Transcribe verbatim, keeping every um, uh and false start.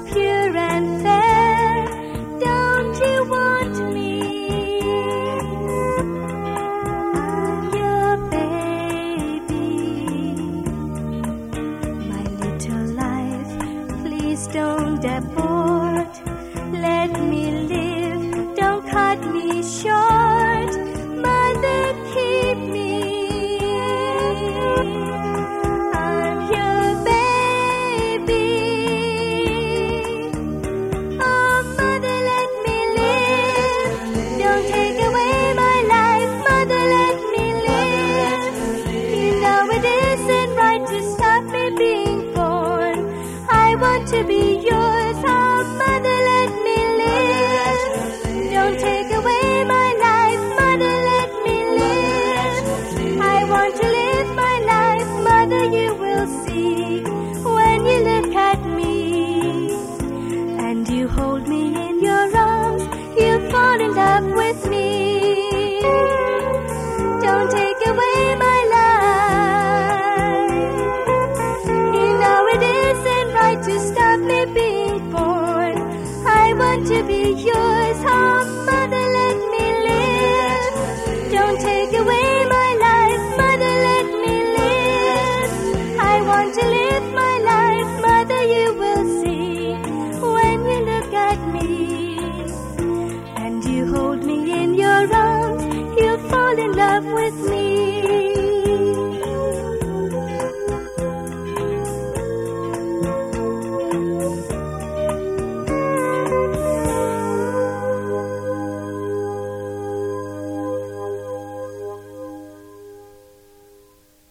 pure and fair. Don't you want me? I'm your baby, my little life. Please don't abort. Let me live, don't cut me short. Mother, keep me. I'm your baby. Oh, mother, let me live. Don't take away my life. Mother, let me live. You know it isn't right to stop me being born. I want to be yours. Oh, mother, let me live. Don't take away my life. Mother, let me live. I want to live my life. Mother, you will see when you look at me and you hold me in your arms, you'll fall in love with me. Don't take away my life. You know it isn't right to stop me being born. I want to be yours. Oh, mother, let me live. Don't take away my life. Mother, let me live. I want to live my life. Mother, you will see when you look at me and you hold me in your arms, you'll fall in love with me.